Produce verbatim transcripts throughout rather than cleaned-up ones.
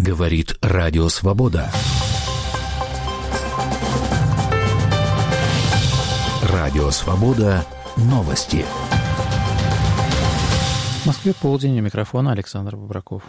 Говорит Радио Свобода. Радио Свобода. Новости. В Москве полдень, у микрофона Александр Бобраков.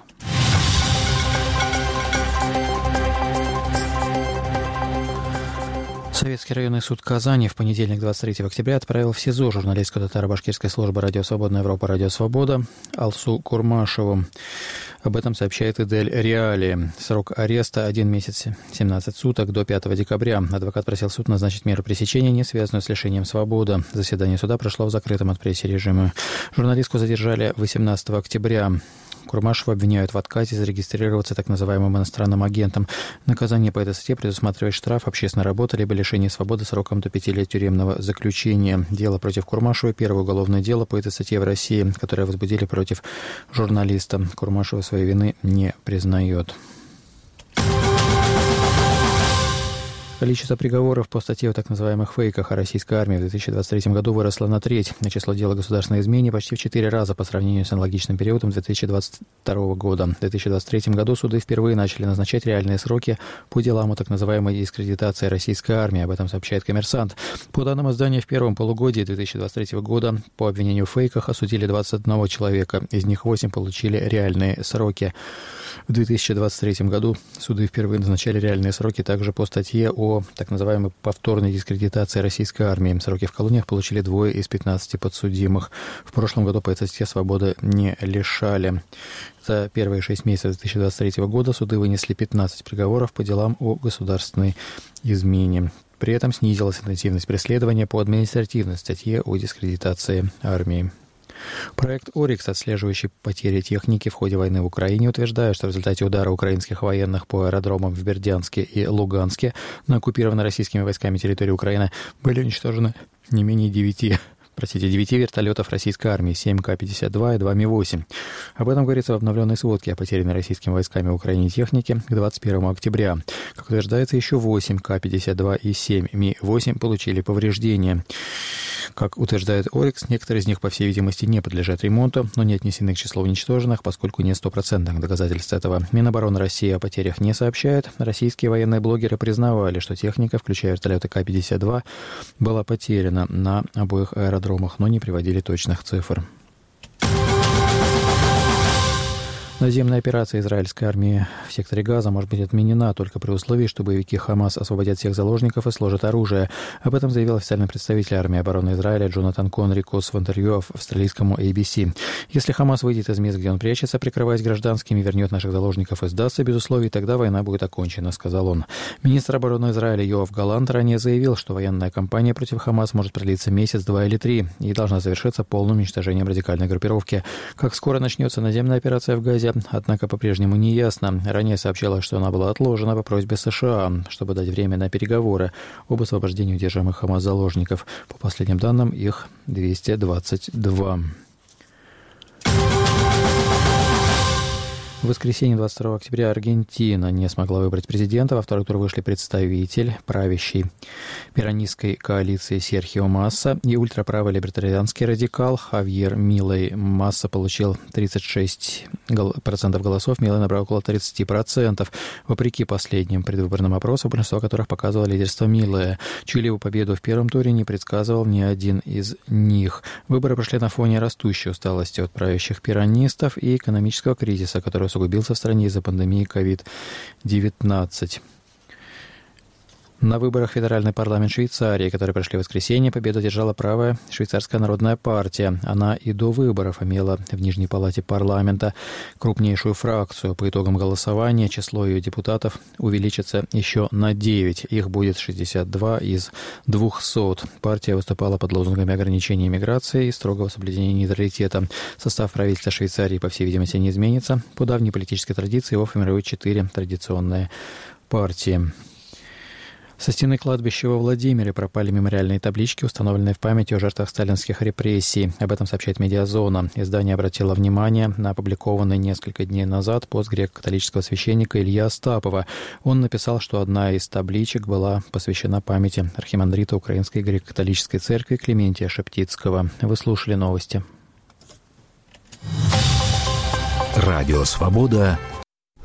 Советский районный суд Казани в понедельник, двадцать третьего октября, отправил в СИЗО журналистку татаро-башкирской службы «Радио Свободная Европа», «Радио Свобода» Алсу Курмашеву. Об этом сообщает Идель Реали. Срок ареста один месяц семнадцать суток до пятого декабря. Адвокат просил суд назначить меру пресечения, не связанную с лишением свободы. Заседание суда прошло в закрытом от прессы режиме. Журналистку задержали восемнадцатого октября. Курмашеву обвиняют в отказе зарегистрироваться так называемым иностранным агентом. Наказание по этой статье предусматривает штраф, общественная работа, либо лишение свободы сроком до пяти лет тюремного заключения. Дело против Курмашевой — первое уголовное дело по этой статье в России, которое возбудили против журналиста. Курмашева своей вины не признает. Количество приговоров по статье о так называемых фейках о российской армии в две тысячи двадцать третьем году выросло на треть. На число дел о государственной измене почти в четыре раза по сравнению с аналогичным периодом две тысячи двадцать второго года. В две тысячи двадцать третьем году суды впервые начали назначать реальные сроки по делам о так называемой дискредитации российской армии. Об этом сообщает «Коммерсант». По данным издания, в первом полугодии две тысячи двадцать третьего года по обвинению в фейках осудили двадцать одного человека. Из них восемь получили реальные сроки. В две тысячи двадцать третьем году суды впервые назначали реальные сроки также по статье о так называемой повторной дискредитации российской армии. Сроки в колониях получили двое из пятнадцати подсудимых. В прошлом году по этой статье свободы не лишали. За первые шесть месяцев две тысячи двадцать третьего года суды вынесли пятнадцать приговоров по делам о государственной измене. При этом снизилась интенсивность преследования по административной статье о дискредитации армии. Проект «Орикс», отслеживающий потери техники в ходе войны в Украине, утверждает, что в результате удара украинских военных по аэродромам в Бердянске и Луганске на оккупированной российскими войсками территории Украины были уничтожены не менее девяти Простите, девяти вертолетов российской армии, семь Ка пятьдесят два и два Ми восемь. Об этом говорится в обновленной сводке о потерянной российскими войсками в Украине технике к двадцать первому октября. Как утверждается, еще восемь Ка пятьдесят два и семь Ми восемь получили повреждения. Как утверждает «Орикс», некоторые из них, по всей видимости, не подлежат ремонту, но не отнесены к числу уничтоженных, поскольку нет стопроцентных доказательств этого. Минобороны России о потерях не сообщает. Российские военные блогеры признавали, что техника, включая вертолеты Ка пятьдесят два, была потеряна на обоих аэродромах, но не приводили точных цифр. Наземная операция израильской армии в секторе Газа может быть отменена только при условии, что боевики Хамас освободят всех заложников и сложат оружие. Об этом заявил официальный представитель армии обороны Израиля Джонатан Конрикус в интервью австралийскому Эй Би Си. Если Хамас выйдет из мест, где он прячется, прикрываясь гражданскими, вернет наших заложников и сдастся без условий, тогда война будет окончена, сказал он. Министр обороны Израиля Йоав Галант ранее заявил, что военная кампания против Хамас может продлиться месяц, два или три и должна завершиться полным уничтожением радикальной группировки. Как скоро начнется наземная операция в Газе, однако по-прежнему не ясно. Ранее сообщалось, что она была отложена по просьбе США, чтобы дать время на переговоры об освобождении удерживаемых Хамас заложников. По последним данным, их двести двадцать два. В воскресенье, двадцать второго октября, Аргентина не смогла выбрать президента. Во второй тур вышли представитель правящей перонистской коалиции Серхио Масса и ультраправый либертарианский радикал Хавьер Милей. Масса получил тридцать шесть процентов голосов, Милей набрал около тридцать процентов. Вопреки последним предвыборным опросам, большинство которых показывало лидерство Милея. Чью-либо победу в первом туре не предсказывал ни один из них. Выборы прошли на фоне растущей усталости от правящих перонистов и экономического кризиса, который усугубился в стране из-за пандемии ковид девятнадцать. На выборах в федеральный парламент Швейцарии, которые прошли в воскресенье, победу одержала правая швейцарская народная партия. Она и до выборов имела в Нижней палате парламента крупнейшую фракцию. По итогам голосования число ее депутатов увеличится еще на девять. Их будет шестьдесят два из двухсот. Партия выступала под лозунгами ограничения миграции и строгого соблюдения нейтралитета. Состав правительства Швейцарии, по всей видимости, не изменится. По давней политической традиции его формируют четыре традиционные партии. Со стены кладбища во Владимире пропали мемориальные таблички, установленные в память о жертвах сталинских репрессий. Об этом сообщает «Медиазона». Издание обратило внимание на опубликованный несколько дней назад пост греко-католического священника Ильи Остапова. Он написал, что одна из табличек была посвящена памяти архимандрита Украинской греко-католической церкви Климентия Шептицкого. Вы слушали новости. Радио «Свобода».